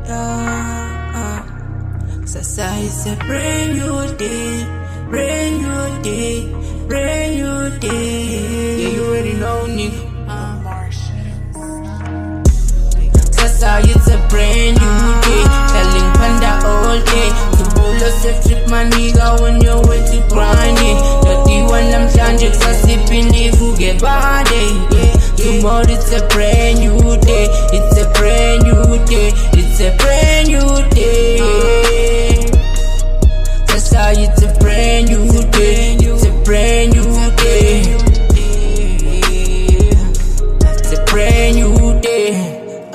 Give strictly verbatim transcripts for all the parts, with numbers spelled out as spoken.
yeah. Sasa it's a brand new day, brand new day, brand new day. Yeah, you already know, nigga. Sasa it's a brand new day, telling Panda all day. To pull us a trip, my nigga, when you're way to grinding. Dirty one, I'm changing, so sipping the fugue body. Yeah, tomorrow it's a brand new day, it's a brand new day, it's a brand new day. Sasa it's a brand new day, it's a brand new day, it's a brand new day.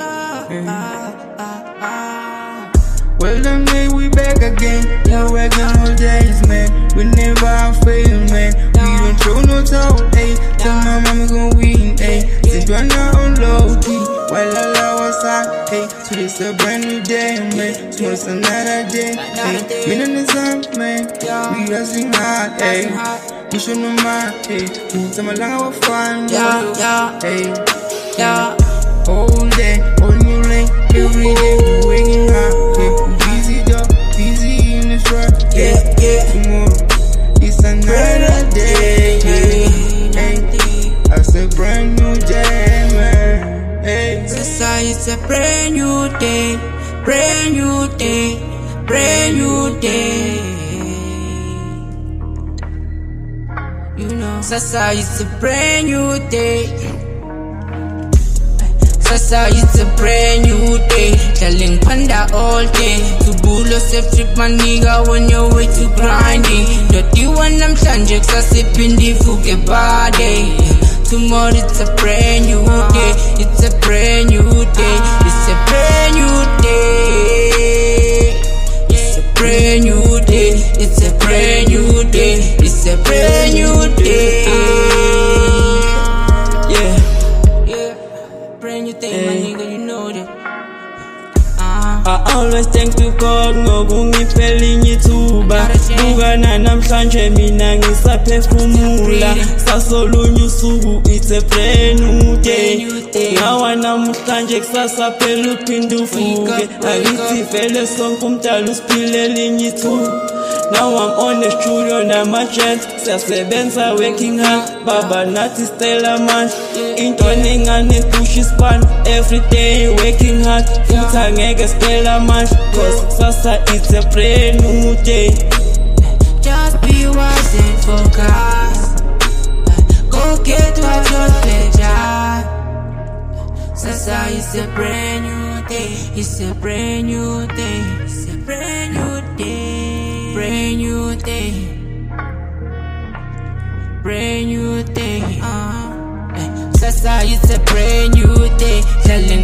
Well done, man, we back again. Yeah, we're gonna days, man. We never fail, man. We don't throw no towel, ayy. Tell my mama gon' win, ayy. Since we're not on low key, while I love us out, ayy. So this a brand new day, man. So it's another day, ayy. We in the sun, man. We hustling hard, ayy. We should know my, ayy. Tell my long I fun, yeah, ayy. yeah. All day, all new lane, every day we waking up, yeah. Busy dog, busy in the truck, yeah, yeah. Tomorrow, it's another day, yeah. Hey, that's a brand new day, man. Hey, Sasa it's a brand new day, brand new day, brand new day. You know, Sasa it's a brand new day. Sasa it's a brand new day, telling Panda all day. To bull yourself trip, my nigga, when you're way to grinding. Dirty one, I'm changing, so sipping the fugue body. Tomorrow it's a brand new day, it's a brand new day, it's a brand new day, it's a brand new day, it's a brand new day, it's a brand new day. Yeah, yeah, brand new thing, my nigga, you know that. I always thank to God ngokungiphelile ithuba bukana namhlanje mina ngisaphefumula sasolunye usuku it's a brand new day ngawa namhlanje kusasa phela uphinde uvuke akithi vele sonke umdala usiphile elinye ithuba. Now I'm on the studio namajet siyasebenza working hard baba nathi stella man into nengane push span every day working hard futhi angeke stella man cause sasa it's a brand new day. Just be wise and focus, go get what your pleasure. Sasa it's a brand new day, it's a brand new day, it's a brand new day, brand new day, brand new day. Uh, Sasa it's a brand new day, telling